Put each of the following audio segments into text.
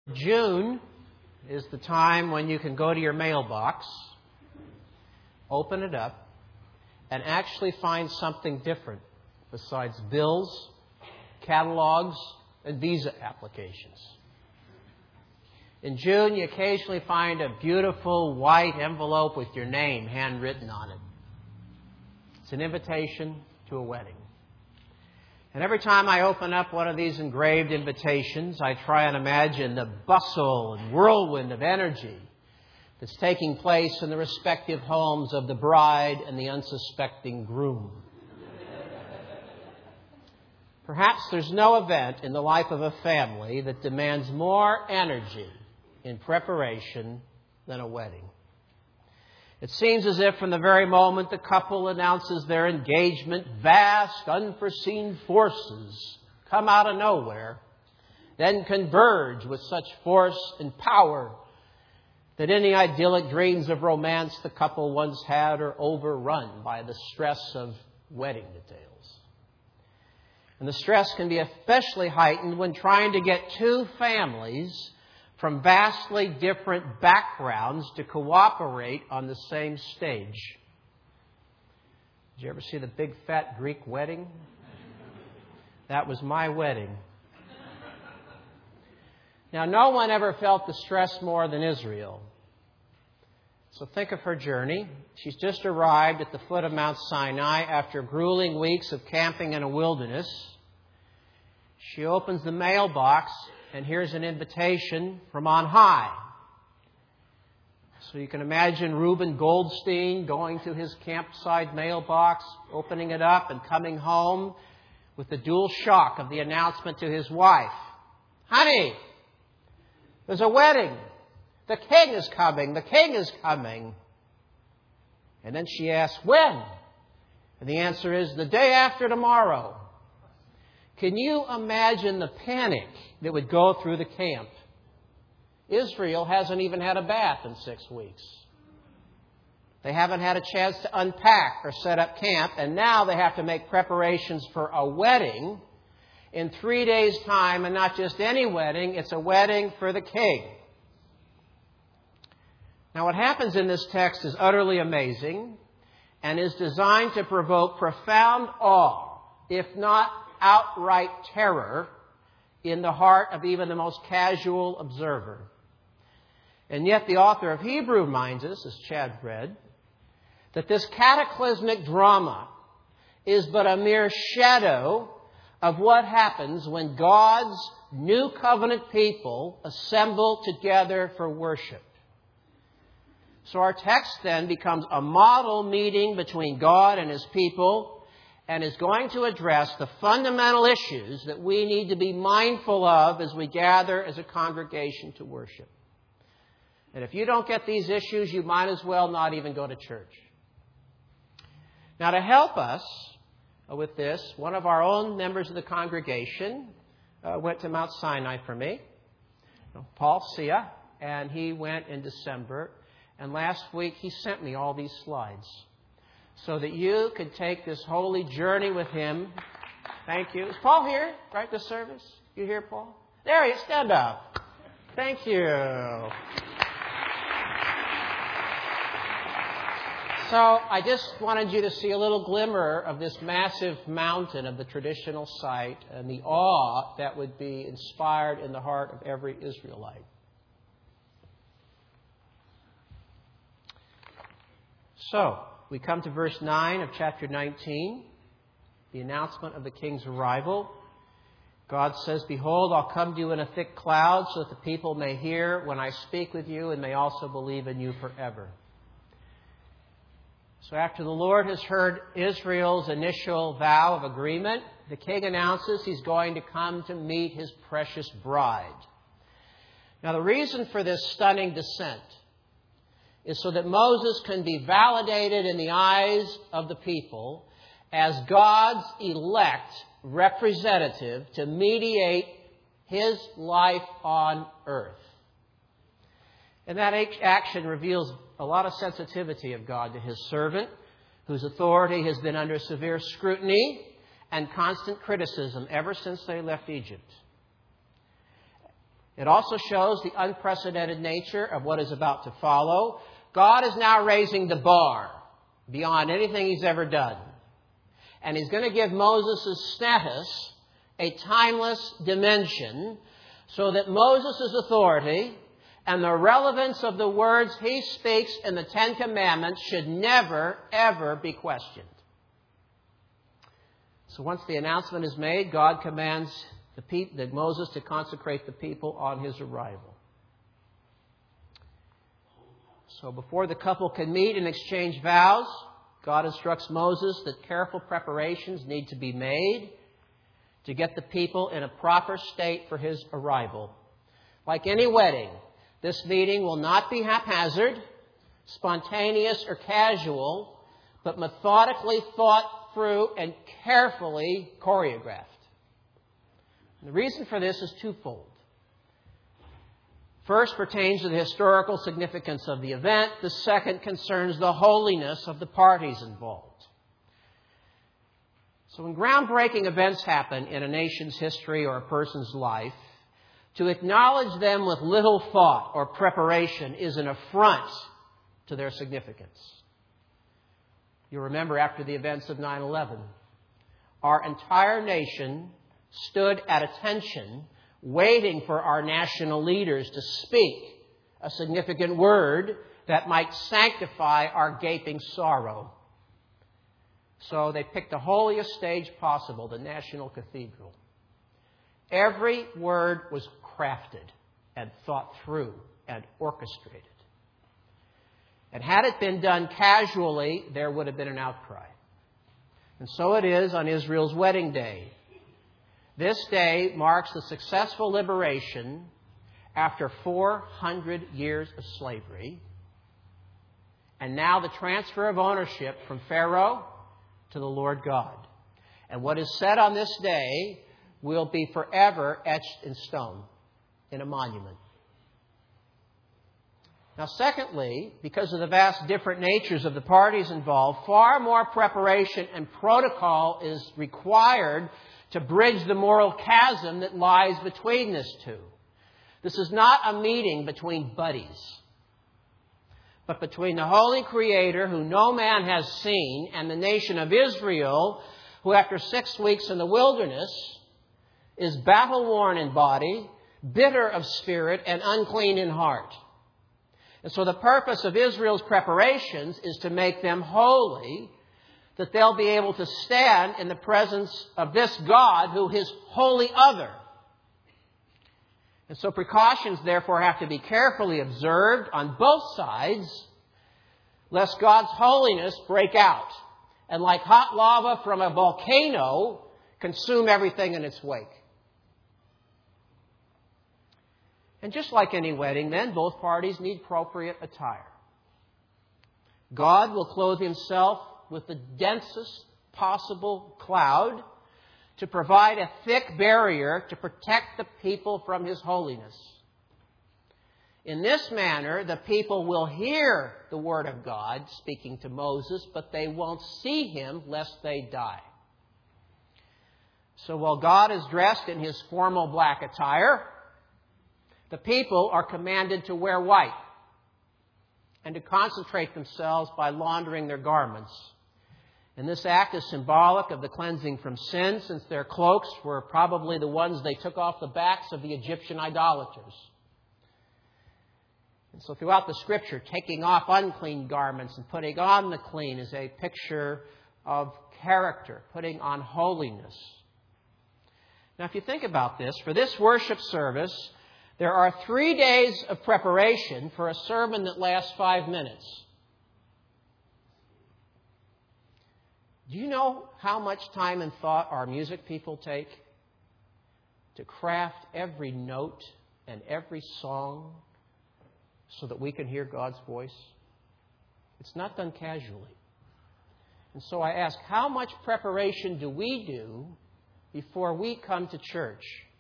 June is the time when you can go to your mailbox, open it up, and actually find something different besides bills, catalogs, and visa applications. In June, you occasionally find a beautiful white envelope with your name handwritten on it. It's an invitation to a wedding. And every time I open up one of these engraved invitations, I try and imagine the bustle and whirlwind of energy that's taking place in the respective homes of the bride and the unsuspecting groom. Perhaps there's no event in the life of a family that demands more energy in preparation than a wedding. It seems as if from the very moment the couple announces their engagement, vast, unforeseen forces come out of nowhere, then converge with such force and power that any idyllic dreams of romance the couple once had are overrun by the stress of wedding details. And the stress can be especially heightened when trying to get two families from vastly different backgrounds to cooperate on the same stage. Did you ever see the big fat Greek wedding? That was my wedding. Now, no one ever felt the stress more than Israel. So think of her journey. She's just arrived at the foot of Mount Sinai after grueling weeks of camping in a wilderness. She opens the mailbox, and here's an invitation from on high. So you can imagine Reuben Goldstein going to his campsite mailbox, opening it up and coming home with the dual shock of the announcement to his wife. Honey, there's a wedding. The king is coming. The king is coming. And then she asks, when? And the answer is the day after tomorrow. Can you imagine the panic that would go through the camp? Israel hasn't even had a bath in 6 weeks. They haven't had a chance to unpack or set up camp, and now they have to make preparations for a wedding in 3 days' time, and not just any wedding, it's a wedding for the king. Now, what happens in this text is utterly amazing and is designed to provoke profound awe, if not outright terror, in the heart of even the most casual observer. And yet the author of Hebrew reminds us, as Chad read, that this cataclysmic drama is but a mere shadow of what happens when God's new covenant people assemble together for worship. So our text then becomes a model meeting between God and His people, and is going to address the fundamental issues that we need to be mindful of as we gather as a congregation to worship. And if you don't get these issues, you might as well not even go to church. Now, to help us with this, one of our own members of the congregation went to Mount Sinai for me, Paul Sia, and he went in December. And last week, he sent me all these slides so that you could take this holy journey with him. Thank you. Is Paul here, right, this service? You here, Paul? There he is. Stand up. Thank you. So I just wanted you to see a little glimmer of this massive mountain of the traditional site and the awe that would be inspired in the heart of every Israelite. So, we come to verse 9 of chapter 19, the announcement of the king's arrival. God says, "Behold, I'll come to you in a thick cloud so that the people may hear when I speak with you and may also believe in you forever." So after the Lord has heard Israel's initial vow of agreement, the king announces he's going to come to meet his precious bride. Now, the reason for this stunning descent is so that Moses can be validated in the eyes of the people as God's elect representative to mediate His life on earth. And that action reveals a lot of sensitivity of God to His servant, whose authority has been under severe scrutiny and constant criticism ever since they left Egypt. It also shows the unprecedented nature of what is about to follow. God is now raising the bar beyond anything He's ever done. And He's going to give Moses' status a timeless dimension so that Moses' authority and the relevance of the words he speaks in the Ten Commandments should never, ever be questioned. So once the announcement is made, God commands Moses to consecrate the people on his arrival. So before the couple can meet and exchange vows, God instructs Moses that careful preparations need to be made to get the people in a proper state for his arrival. Like any wedding, this meeting will not be haphazard, spontaneous, or casual, but methodically thought through and carefully choreographed. And the reason for this is twofold. First pertains to the historical significance of the event. The second concerns the holiness of the parties involved. So when groundbreaking events happen in a nation's history or a person's life, to acknowledge them with little thought or preparation is an affront to their significance. You remember after the events of 9/11, our entire nation stood at attention, waiting for our national leaders to speak a significant word that might sanctify our gaping sorrow. So they picked the holiest stage possible, the National Cathedral. Every word was crafted and thought through and orchestrated. And had it been done casually, there would have been an outcry. And so it is on Israel's wedding day. This day marks the successful liberation after 400 years of slavery, and now the transfer of ownership from Pharaoh to the Lord God. And what is said on this day will be forever etched in stone in a monument. Now, secondly, because of the vast different natures of the parties involved, far more preparation and protocol is required to bridge the moral chasm that lies between these two. This is not a meeting between buddies, but between the Holy Creator, who no man has seen, and the nation of Israel, who after 6 weeks in the wilderness is battle-worn in body, bitter of spirit, and unclean in heart. And so the purpose of Israel's preparations is to make them holy, that they'll be able to stand in the presence of this God who is wholly other. And so precautions, therefore, have to be carefully observed on both sides, lest God's holiness break out and, like hot lava from a volcano, consume everything in its wake. And just like any wedding, then, both parties need appropriate attire. God will clothe Himself with the densest possible cloud to provide a thick barrier to protect the people from His holiness. In this manner, the people will hear the Word of God speaking to Moses, but they won't see Him lest they die. So while God is dressed in His formal black attire, the people are commanded to wear white and to concentrate themselves by laundering their garments. And this act is symbolic of the cleansing from sin, since their cloaks were probably the ones they took off the backs of the Egyptian idolaters. And so throughout the Scripture, taking off unclean garments and putting on the clean is a picture of character, putting on holiness. Now, if you think about this, for this worship service, there are 3 days of preparation for a sermon that lasts 5 minutes. Do you know how much time and thought our music people take to craft every note and every song so that we can hear God's voice? It's not done casually. And so I ask, how much preparation do we do before we come to church?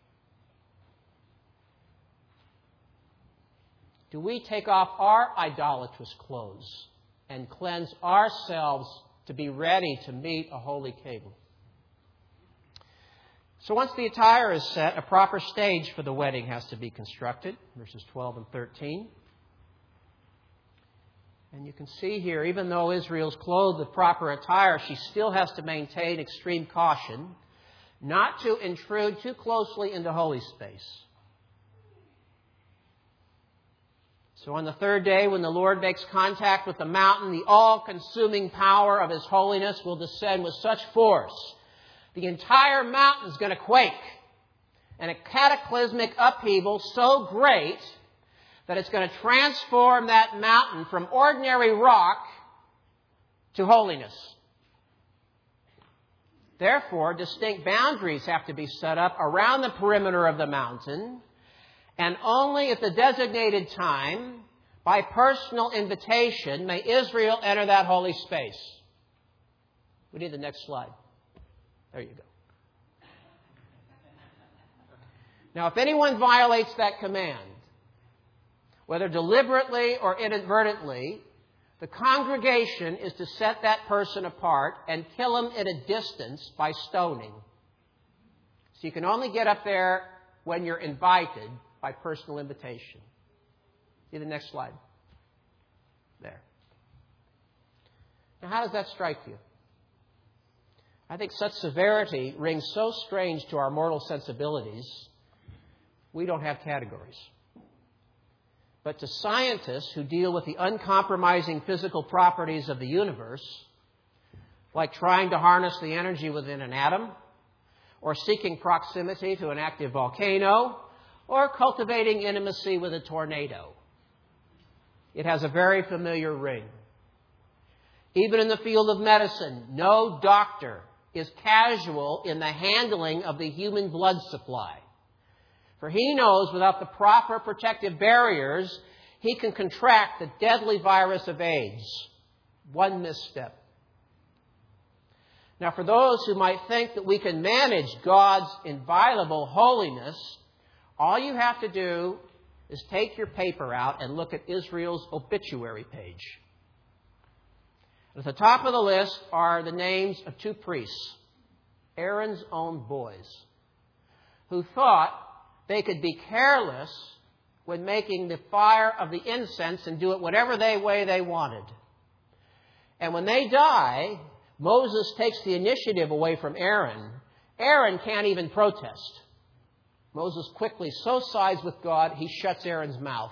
Do we take off our idolatrous clothes and cleanse ourselves to be ready to meet a holy table? So once the attire is set, a proper stage for the wedding has to be constructed, verses 12 and 13. And you can see here, even though Israel's clothed with proper attire, she still has to maintain extreme caution not to intrude too closely into holy space. So on the third day, when the Lord makes contact with the mountain, the all-consuming power of His holiness will descend with such force. The entire mountain is going to quake. And a cataclysmic upheaval so great that it's going to transform that mountain from ordinary rock to holiness. Therefore, distinct boundaries have to be set up around the perimeter of the mountain, and only at the designated time, by personal invitation, may Israel enter that holy space. We need the next slide. There you go. Now, if anyone violates that command, whether deliberately or inadvertently, the congregation is to set that person apart and kill him at a distance by stoning. So you can only get up there when you're invited by personal invitation. See the next slide. There. Now, how does that strike you? I think such severity rings so strange to our mortal sensibilities, we don't have categories. But to scientists who deal with the uncompromising physical properties of the universe, like trying to harness the energy within an atom, or seeking proximity to an active volcano, or cultivating intimacy with a tornado, it has a very familiar ring. Even in the field of medicine, no doctor is casual in the handling of the human blood supply. For he knows without the proper protective barriers, he can contract the deadly virus of AIDS. One misstep. Now, for those who might think that we can manage God's inviolable holiness, all you have to do is take your paper out and look at Israel's obituary page. At the top of the list are the names of two priests, Aaron's own boys, who thought they could be careless when making the fire of the incense and do it whatever way they wanted. And when they die, Moses takes the initiative away from Aaron. Aaron can't even protest. Moses quickly so sides with God, he shuts Aaron's mouth.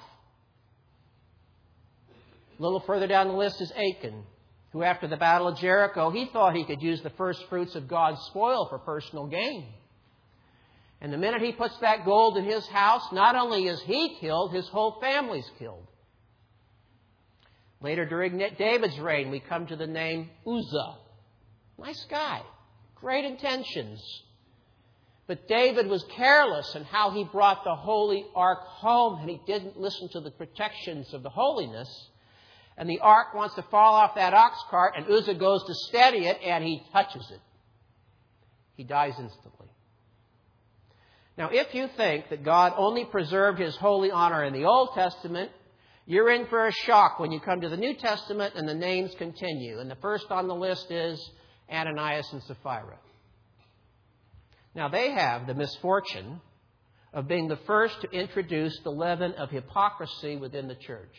A little further down the list is Achan, who after the Battle of Jericho, he thought he could use the first fruits of God's spoil for personal gain. And the minute he puts that gold in his house, not only is he killed, his whole family's killed. Later during David's reign, we come to the name Uzzah. Nice guy. Great intentions. But David was careless in how he brought the holy ark home, and he didn't listen to the protections of the holiness. And the ark wants to fall off that ox cart, and Uzzah goes to steady it, and he touches it. He dies instantly. Now, if you think that God only preserved His holy honor in the Old Testament, you're in for a shock when you come to the New Testament and the names continue. And the first on the list is Ananias and Sapphira. Now, they have the misfortune of being the first to introduce the leaven of hypocrisy within the church.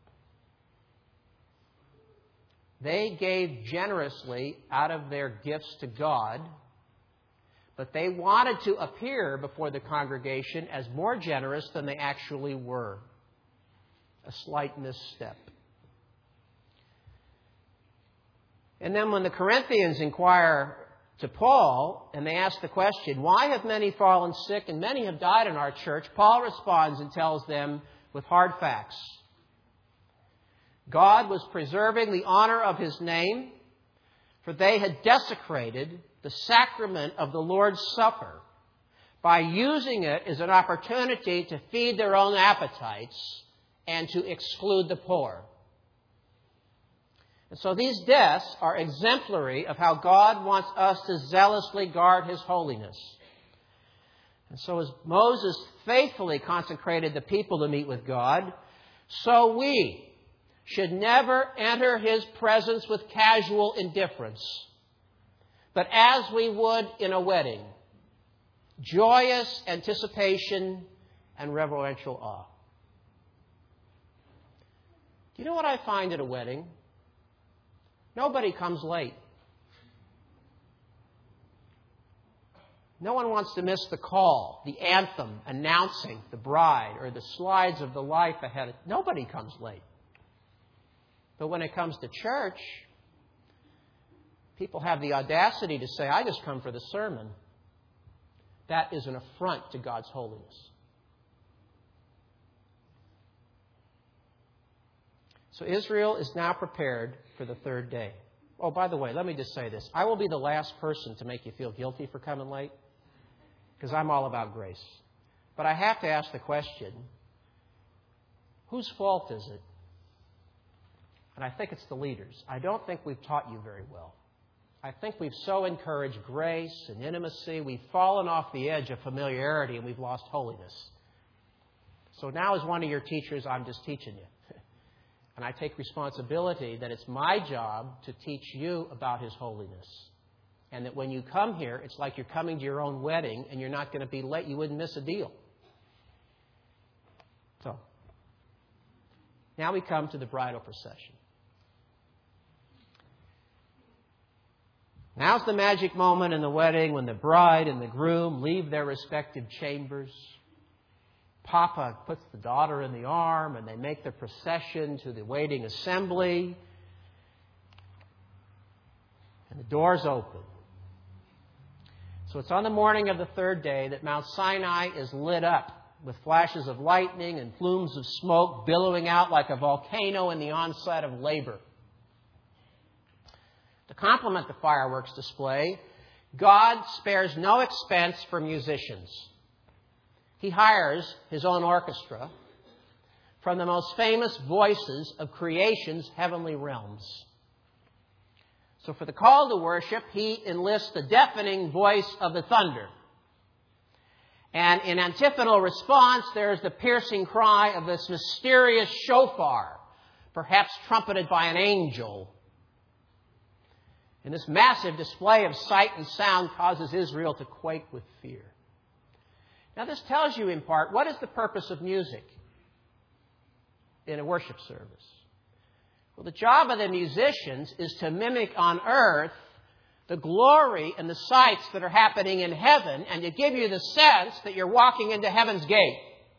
They gave generously out of their gifts to God, but they wanted to appear before the congregation as more generous than they actually were. A slight misstep. And then when the Corinthians inquire to Paul, and they ask the question, why have many fallen sick and many have died in our church? Paul responds and tells them with hard facts. God was preserving the honor of His name, for they had desecrated the sacrament of the Lord's Supper by using it as an opportunity to feed their own appetites and to exclude the poor. And so these deaths are exemplary of how God wants us to zealously guard His holiness. And so as Moses faithfully consecrated the people to meet with God, so we should never enter His presence with casual indifference, but as we would in a wedding, joyous anticipation and reverential awe. Do you know what I find at a wedding? Nobody comes late. No one wants to miss the call, the anthem announcing the bride, or the slides of the life ahead. Nobody comes late. But when it comes to church, people have the audacity to say, I just come for the sermon. That is an affront to God's holiness. So Israel is now prepared for the third day. Oh, by the way, let me just say this. I will be the last person to make you feel guilty for coming late, because I'm all about grace. But I have to ask the question, whose fault is it? And I think it's the leaders. I don't think we've taught you very well. I think we've so encouraged grace and intimacy, we've fallen off the edge of familiarity and we've lost holiness. So now as one of your teachers, I'm just teaching you. And I take responsibility that it's my job to teach you about His holiness. And that when you come here, it's like you're coming to your own wedding and you're not going to be late. You wouldn't miss a deal. So, now we come to the bridal procession. Now's the magic moment in the wedding when the bride and the groom leave their respective chambers. Papa puts the daughter in the arm and they make the procession to the waiting assembly. And the doors open. So it's on the morning of the third day that Mount Sinai is lit up with flashes of lightning and plumes of smoke billowing out like a volcano in the onset of labor. To complement the fireworks display, God spares no expense for musicians. He hires His own orchestra from the most famous voices of creation's heavenly realms. So for the call to worship, He enlists the deafening voice of the thunder. And in antiphonal response, there's the piercing cry of this mysterious shofar, perhaps trumpeted by an angel. And this massive display of sight and sound causes Israel to quake with fear. Now this tells you in part, what is the purpose of music in a worship service? Well, the job of the musicians is to mimic on earth the glory and the sights that are happening in heaven and to give you the sense that you're walking into heaven's gate.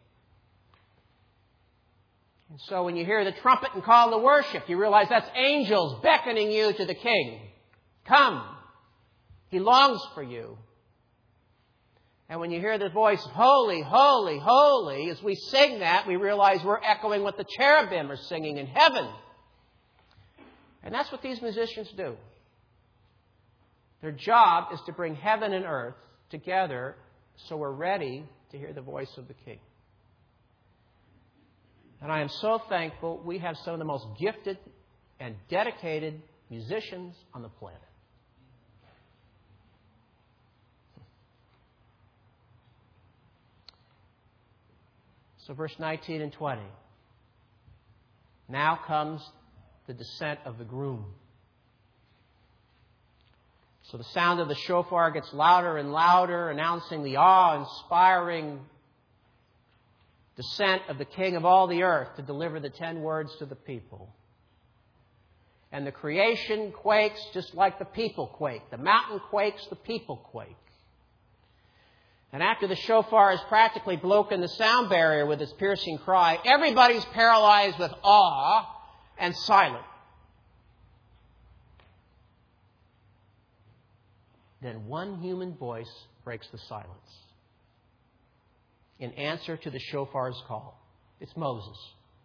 And so when you hear the trumpet and call to worship, you realize that's angels beckoning you to the King. Come. He longs for you. And when you hear the voice, holy, holy, holy, as we sing that, we realize we're echoing what the cherubim are singing in heaven. And that's what these musicians do. Their job is to bring heaven and earth together so we're ready to hear the voice of the King. And I am so thankful we have some of the most gifted and dedicated musicians on the planet. So verse 19 and 20. Now comes the descent of the groom. So the sound of the shofar gets louder and louder, announcing the awe-inspiring descent of the King of all the earth to deliver the 10 words to the people. And the creation quakes just like the people quake. The mountain quakes, the people quake. And after the shofar has practically broken the sound barrier with its piercing cry, everybody's paralyzed with awe and silent. Then one human voice breaks the silence in answer to the shofar's call. It's Moses.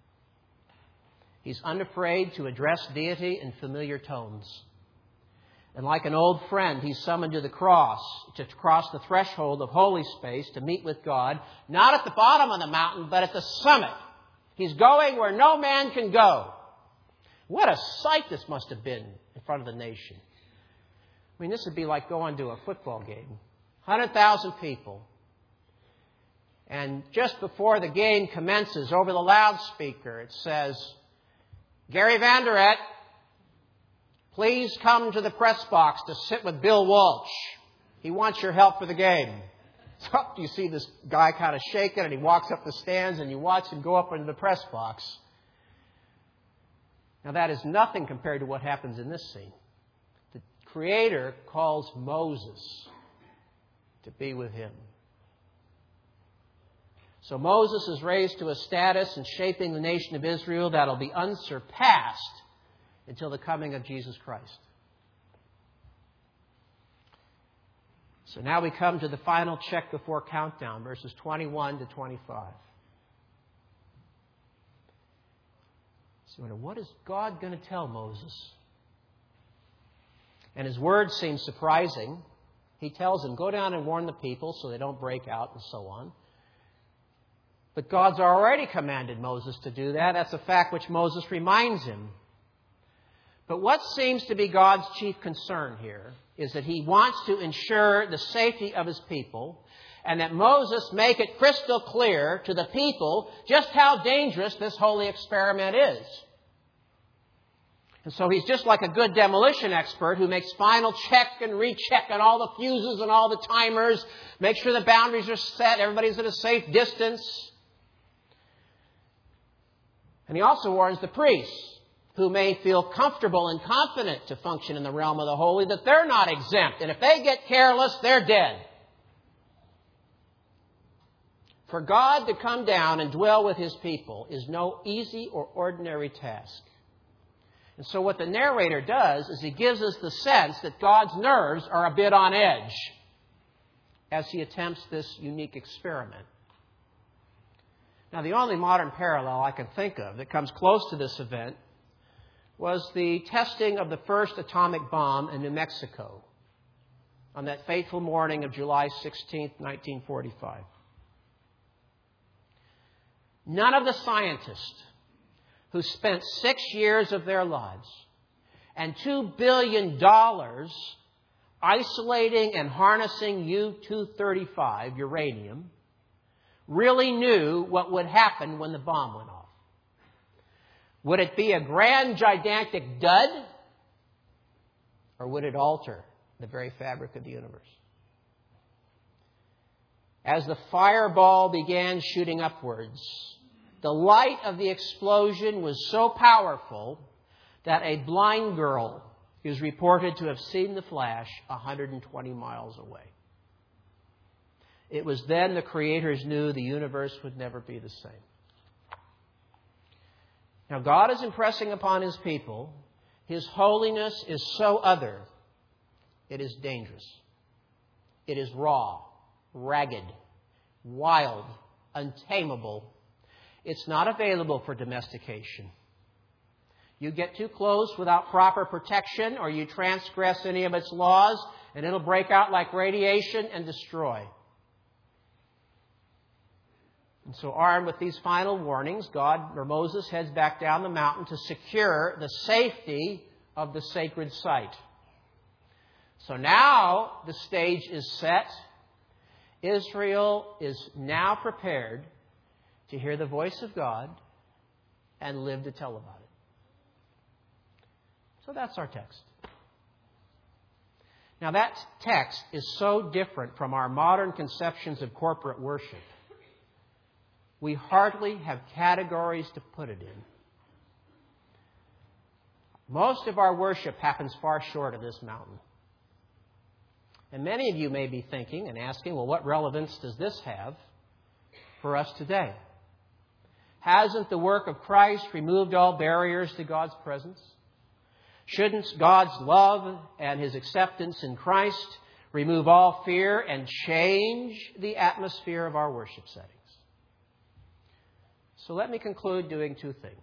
He's unafraid to address deity in familiar tones. And like an old friend, he's summoned to the cross, to cross the threshold of holy space to meet with God, not at the bottom of the mountain, but at the summit. He's going where no man can go. What a sight this must have been in front of the nation. I mean, this would be like going to a football game. 100,000 people. And just before the game commences, over the loudspeaker, it says, Gary Vanderet, please come to the press box to sit with Bill Walsh. He wants your help for the game. So you see this guy kind of shaking, and he walks up the stands, and you watch him go up into the press box. Now, that is nothing compared to what happens in this scene. The Creator calls Moses to be with him. So Moses is raised to a status in shaping the nation of Israel that will be unsurpassed until the coming of Jesus Christ. So now we come to the final check before countdown, verses 21 to 25. So what is God going to tell Moses? And his words seem surprising. He tells him, go down and warn the people so they don't break out and so on. But God's already commanded Moses to do that. That's a fact which Moses reminds him. But what seems to be God's chief concern here is that he wants to ensure the safety of his people, and that Moses make it crystal clear to the people just how dangerous this holy experiment is. And so he's just like a good demolition expert who makes final check and recheck on all the fuses and all the timers, make sure the boundaries are set, everybody's at a safe distance. And he also warns the priests, who may feel comfortable and confident to function in the realm of the holy, that they're not exempt. And if they get careless, they're dead. For God to come down and dwell with his people is no easy or ordinary task. And so what the narrator does is he gives us the sense that God's nerves are a bit on edge as he attempts this unique experiment. Now, the only modern parallel I can think of that comes close to this event was the testing of the first atomic bomb in New Mexico on that fateful morning of July 16, 1945. None of the scientists who spent 6 years of their lives and $2 billion isolating and harnessing U-235, uranium, really knew what would happen when the bomb went off. Would it be a grand, gigantic dud? Or would it alter the very fabric of the universe? As the fireball began shooting upwards, the light of the explosion was so powerful that a blind girl is reported to have seen the flash 120 miles away. It was then the creators knew the universe would never be the same. Now, God is impressing upon his people, his holiness is so other, it is dangerous. It is raw, ragged, wild, untamable. It's not available for domestication. You get too close without proper protection, or you transgress any of its laws, and it'll break out like radiation and destroy. And so, armed with these final warnings, Moses heads back down the mountain to secure the safety of the sacred site. So now the stage is set. Israel is now prepared to hear the voice of God and live to tell about it. So that's our text. Now that text is so different from our modern conceptions of corporate worship. We hardly have categories to put it in. Most of our worship happens far short of this mountain. And many of you may be thinking and asking, well, what relevance does this have for us today? Hasn't the work of Christ removed all barriers to God's presence? Shouldn't God's love and his acceptance in Christ remove all fear and change the atmosphere of our worship settings? So let me conclude doing two things.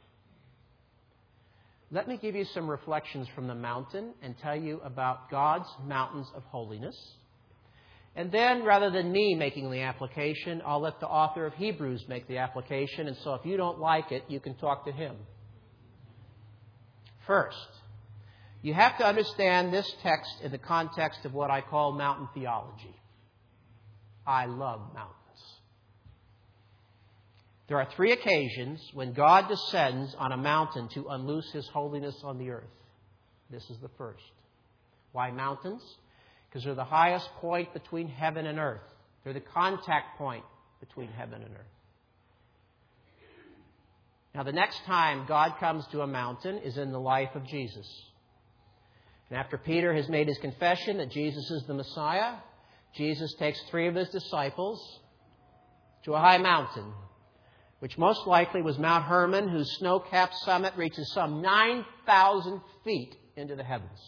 Let me give you some reflections from the mountain and tell you about God's mountains of holiness. And then, rather than me making the application, I'll let the author of Hebrews make the application. And so if you don't like it, you can talk to him. First, you have to understand this text in the context of what I call mountain theology. I love mountains. There are 3 occasions when God descends on a mountain to unloose his holiness on the earth. This is the first. Why mountains? Because they're the highest point between heaven and earth. They're the contact point between heaven and earth. Now, the next time God comes to a mountain is in the life of Jesus. And after Peter has made his confession that Jesus is the Messiah, Jesus takes 3 of his disciples to a high mountain, which most likely was Mount Hermon, whose snow-capped summit reaches some 9,000 feet into the heavens.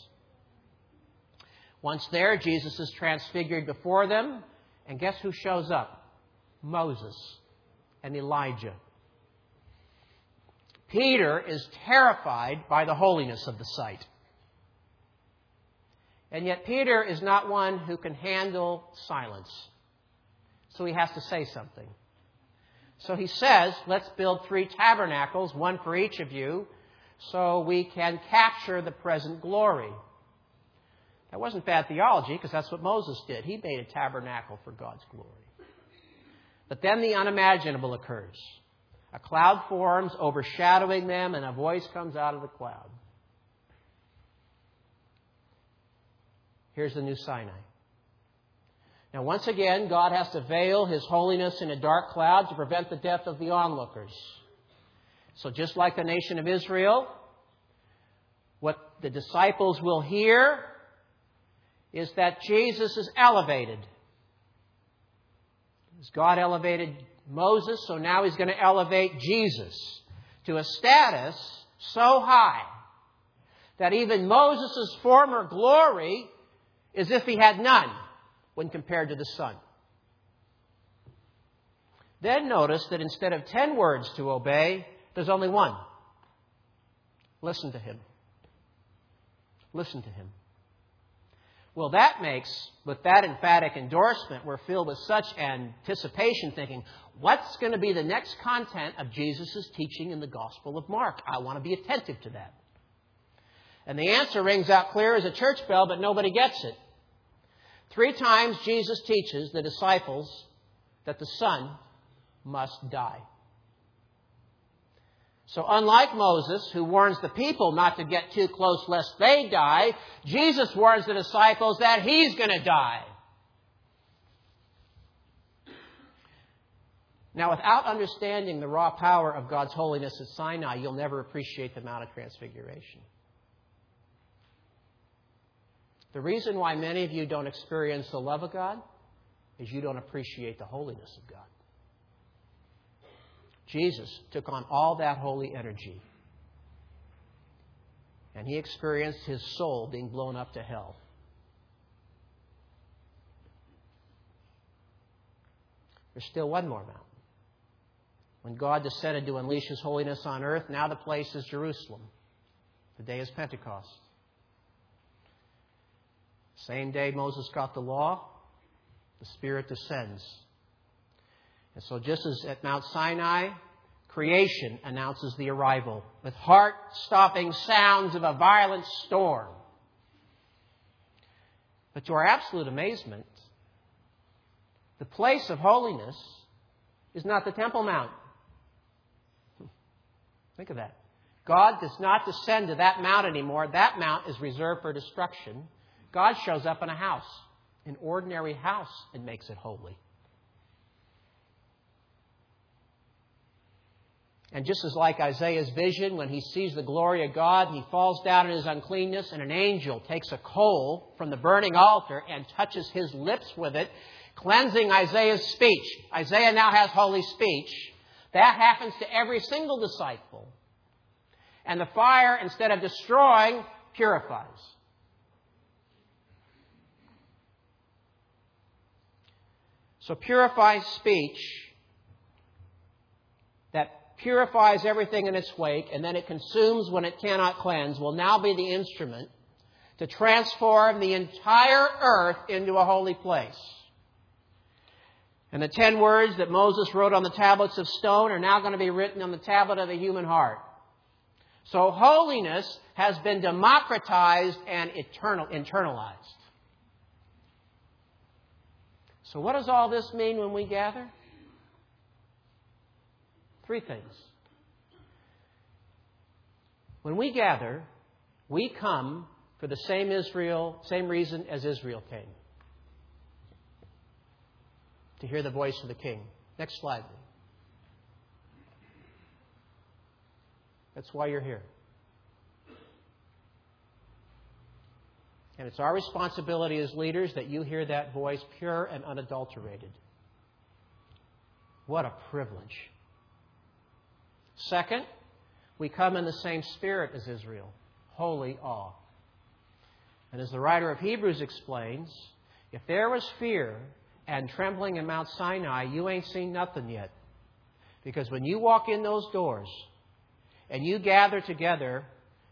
Once there, Jesus is transfigured before them, and guess who shows up? Moses and Elijah. Peter is terrified by the holiness of the sight. And yet Peter is not one who can handle silence. So he has to say something. So he says, let's build 3 tabernacles, 1 for each of you, so we can capture the present glory. That wasn't bad theology, because that's what Moses did. He made a tabernacle for God's glory. But then the unimaginable occurs. A cloud forms, overshadowing them, and a voice comes out of the cloud. Here's the new Sinai. Now, once again, God has to veil His holiness in a dark cloud to prevent the death of the onlookers. So just like the nation of Israel, what the disciples will hear is that Jesus is elevated. As God elevated Moses, so now He's going to elevate Jesus to a status so high that even Moses' former glory is as if he had none when compared to the Son. Then notice that instead of 10 words to obey, there's only 1. Listen to Him. Listen to Him. Well, that makes, with that emphatic endorsement, we're filled with such anticipation, thinking, what's going to be the next content of Jesus' teaching in the Gospel of Mark? I want to be attentive to that. And the answer rings out clear as a church bell, but nobody gets it. 3 times Jesus teaches the disciples that the Son must die. So unlike Moses, who warns the people not to get too close lest they die, Jesus warns the disciples that He's going to die. Now, without understanding the raw power of God's holiness at Sinai, you'll never appreciate the Mount of Transfiguration. The reason why many of you don't experience the love of God is you don't appreciate the holiness of God. Jesus took on all that holy energy, and He experienced His soul being blown up to hell. There's still one more mountain. When God descended to unleash His holiness on earth, now the place is Jerusalem. The day is Pentecost. Same day Moses got the law, the Spirit descends. And so just as at Mount Sinai, creation announces the arrival with heart-stopping sounds of a violent storm. But to our absolute amazement, the place of holiness is not the Temple Mount. Think of that. God does not descend to that mount anymore. That mount is reserved for destruction. God shows up in a house, an ordinary house, and makes it holy. And just as like Isaiah's vision, when he sees the glory of God, he falls down in his uncleanness, and an angel takes a coal from the burning altar and touches his lips with it, cleansing Isaiah's speech. Isaiah now has holy speech. That happens to every single disciple. And the fire, instead of destroying, purifies. So purifies speech that purifies everything in its wake, and then it consumes when it cannot cleanse, will now be the instrument to transform the entire earth into a holy place. And the 10 words that Moses wrote on the tablets of stone are now going to be written on the tablet of the human heart. So holiness has been democratized and internalized. So what does all this mean when we gather? 3 things. When we gather, we come for the same reason as Israel came. to hear the voice of the King. Next slide. That's why you're here. And it's our responsibility as leaders that you hear that voice pure and unadulterated. What a privilege. Second, we come in the same spirit as Israel, holy awe. And as the writer of Hebrews explains, if there was fear and trembling in Mount Sinai, you ain't seen nothing yet. Because when you walk in those doors and you gather together,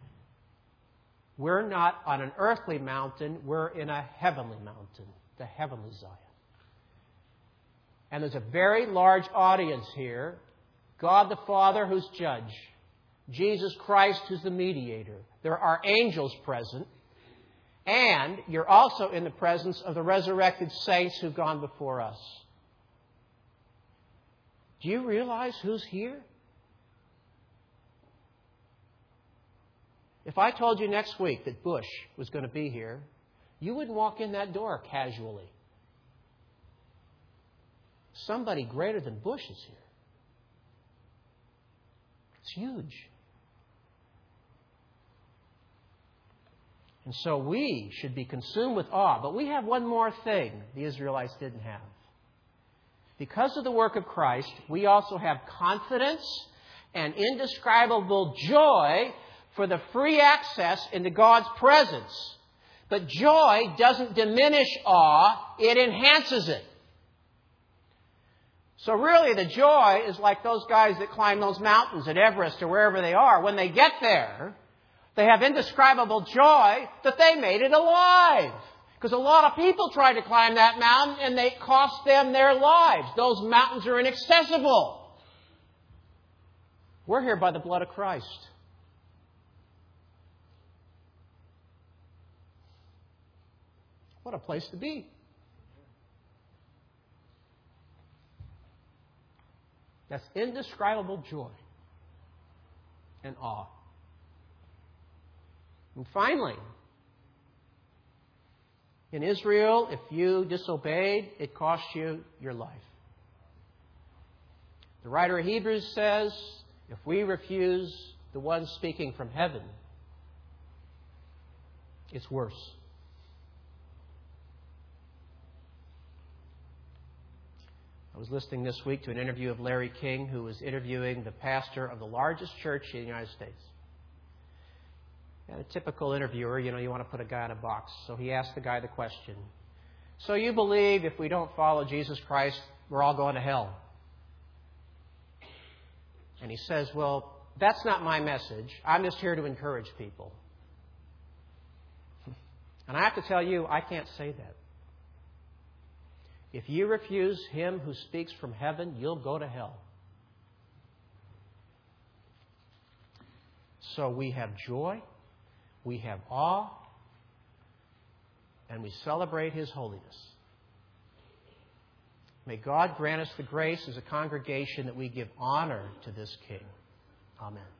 we're not on an earthly mountain, we're in a heavenly mountain, the heavenly Zion. And there's a very large audience here. God the Father, who's judge. Jesus Christ, who's the mediator. There are angels present. And you're also in the presence of the resurrected saints who've gone before us. Do you realize who's here? If I told you next week that Bush was going to be here, you wouldn't walk in that door casually. Somebody greater than Bush is here. It's huge. And so we should be consumed with awe. But we have one more thing the Israelites didn't have. Because of the work of Christ, we also have confidence and indescribable joy for the free access into God's presence. But joy doesn't diminish awe, it enhances it. So really the joy is like those guys that climb those mountains at Everest or wherever they are. When they get there, they have indescribable joy that they made it alive. Because a lot of people try to climb that mountain and they cost them their lives. Those mountains are inaccessible. We're here by the blood of Christ. What a place to be. That's indescribable joy and awe. And finally, in Israel, if you disobeyed, it cost you your life. The writer of Hebrews says, if we refuse the one speaking from heaven, it's worse. I was listening this week to an interview of Larry King, who was interviewing the pastor of the largest church in the United States. And a typical interviewer, you want to put a guy in a box. So he asked the guy the question, so you believe if we don't follow Jesus Christ, we're all going to hell? And he says, well, that's not my message. I'm just here to encourage people. And I have to tell you, I can't say that. If you refuse Him who speaks from heaven, you'll go to hell. So we have joy, we have awe, and we celebrate His holiness. May God grant us the grace as a congregation that we give honor to this King. Amen.